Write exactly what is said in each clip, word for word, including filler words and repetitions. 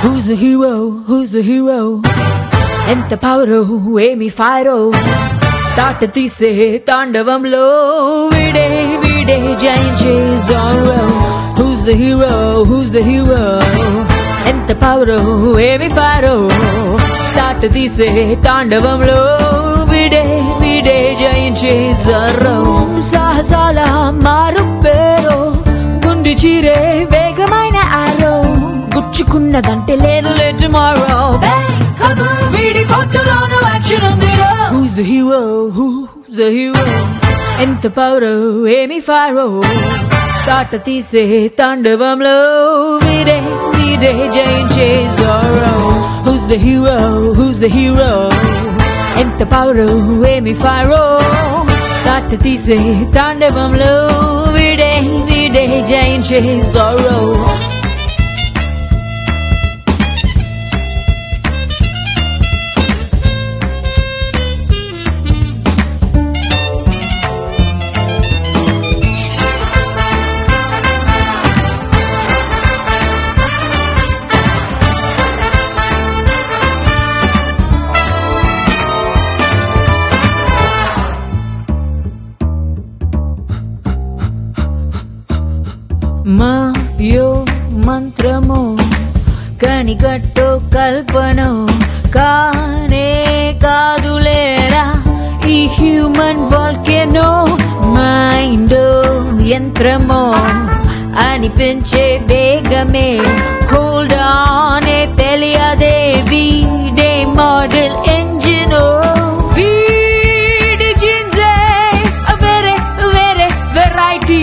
Who's the hero? Who's the hero? Enta pavaro, emi fire. Tata tise తాండవంలో vide vide జయించే Zorro. Who's the hero? Who's the hero? Enta pavaro, emi fire. Tata tise తాండవంలో vide vide జయించే Zorro. సాహసాల మారుపేరో గుండి చీరే వేగమైన arrow. గుచ్చుకున్నదంటే లేదులే tomorrow. వీడి ఫోటోలోను action ఉందిరో. Who's the hero? Who's the hero? ఎంత పవరో ఏమి ఫైరో. తాట తీసే తాండవంలో వీడే వీడే జయించే Zorro. Who's the hero? Who's the hero? ఎంత పవరో ఏమి ఫైరో. తాట తీసే తాండవంలో వీడే వీడే జయించే Zorro. మాయో మంత్రమో కనికట్టో కల్పనో కానే కాదులేరా ఈ హ్యూమన్ వాల్కెనో. మైండో యంత్రమో అనిపించే వేగమే హోల్డ్ ఆనే తెలియదే వీడే మోడల్ ఎంజినో. వీడి జీన్సే వేరే వేరే variety.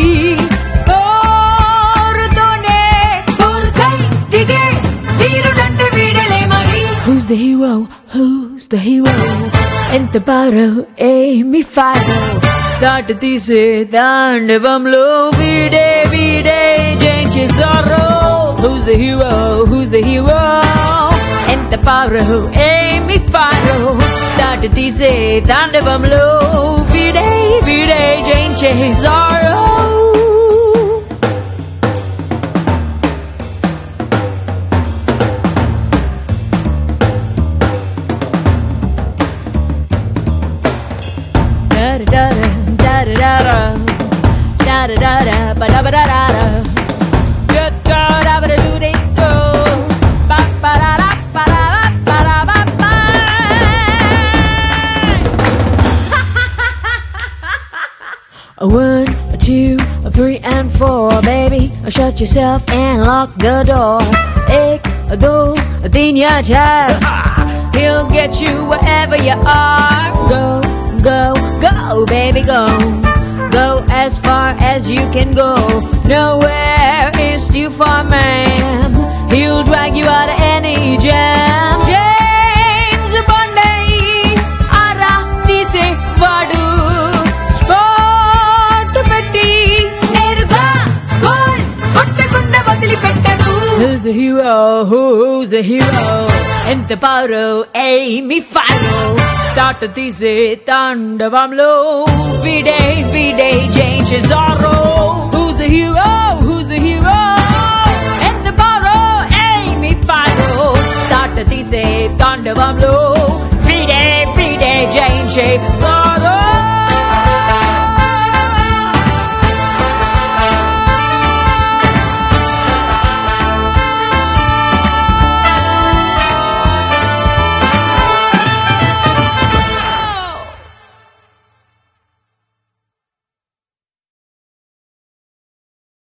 Who's the hero? Who's the hero? ఎంత పారో ఏమి ఫైరో. తాట తీసే తాండవంలో వీడే వీడే జయించే Zorro. Who's the hero? Who's the hero? ఎంత పారో ఏమి ఫైరో. తాట తీసే తాండవంలో వీడే వీడే జయించే Zorro. Da da da da da da da da da da ba da ba da da da. Good girl, da ba da do they do. Ba ba da da ba da ba da ba ba. One, two, three, and four, baby. Shut yourself and lock the door. Ek, do, din ya child. He'll get you wherever you are. Go. Go, go, baby, go. Go as far as you can go. Nowhere is too far, man. He'll drag you out of any jam. James Bonday, Ara, Dise, Vadu. Spot Petty, Neruga, Gold, Pottakunda Badili Pettadu. Who's the hero? Who's the hero? Enta pavaro, emi fire. తాట తీసే తాండవంలో వీడే వీడే జయించే Zorro. Who's the hero? Who's the hero? ఎంత పారో ఏమి ఫైరో. తాట తీసే తాండవంలో వీడే వీడే జయించే Zorro.